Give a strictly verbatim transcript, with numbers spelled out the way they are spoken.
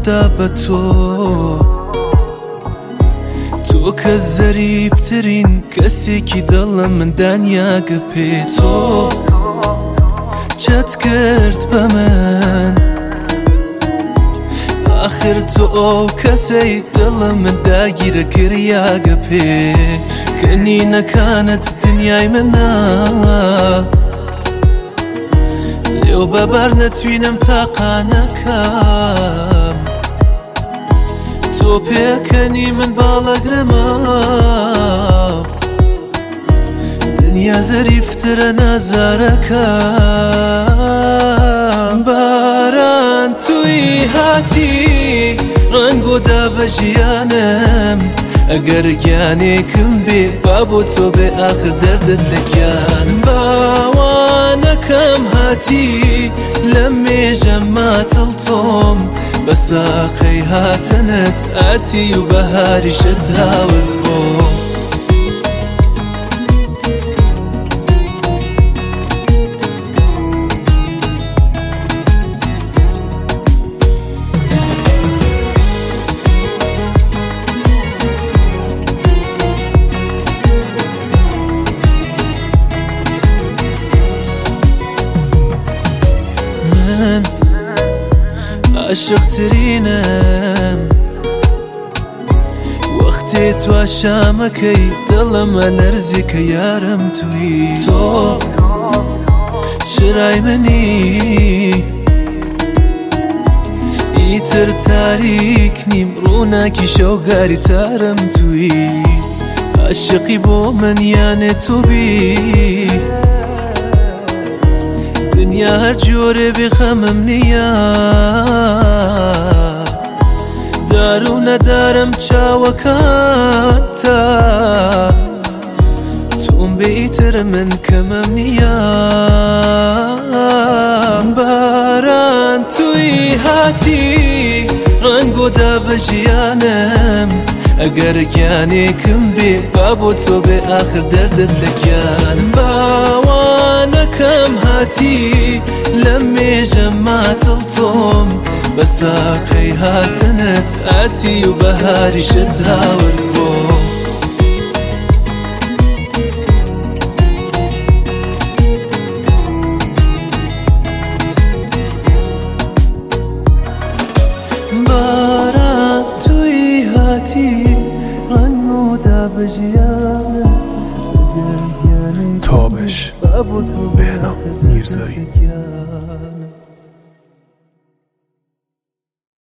دا بە تۆ تۆ کە زەریفترین کەسێکی دڵم من دانیاگە پێ تۆ چەت کرد بە من آخر تۆ ئەو کەسەی دڵم من داگیرە کردیاگە پێ کەنینەکانت دنیای منە لێو بەبار نەتوینم تاقانەکەم تۆ پێکەنی من باڵەگرەمە دنیا زەریفترە نازارەکەم باران توی هاتی ڕەنگۆدا بە ژیانم ئەگەر گیانێکم بێ با بۆ تۆ بێ ئاخر دەردت لە گیانم باوانەکەم هاتی لە مێژە ماتڵ تۆم بە ساقەی هاتنت ئاتی و بەهاریشت هاورد بۆ عاشقترینم وەختێ تو شامەکەی دڵەمە لەرزی کە یارم توی تۆ شرای منی ئیتر تاریک نیم ڕووناکی شەوگاری تارم توی عاشقی بۆ من یانێ تو بی دنیا هەر جۆرێ بێخەمم نییە دار و نەدارم چاوەکانتە تۆم بێئیتر من کەمەم نییە باران توی هاتی ڕەنگۆدا بە ژیانم ئەگەر گیانێکم بێ با بۆ تۆ بێ ئاخر دەردت لە گیانم باوانەکەم هاتی لە مێژە ماتڵ تۆم بە ساقەی هاتنت ئاتی و بەهاریشت هاورد بۆ باران توی هاتی ڕەنگۆدا بە ژیانم تابش بهنام میرزایی.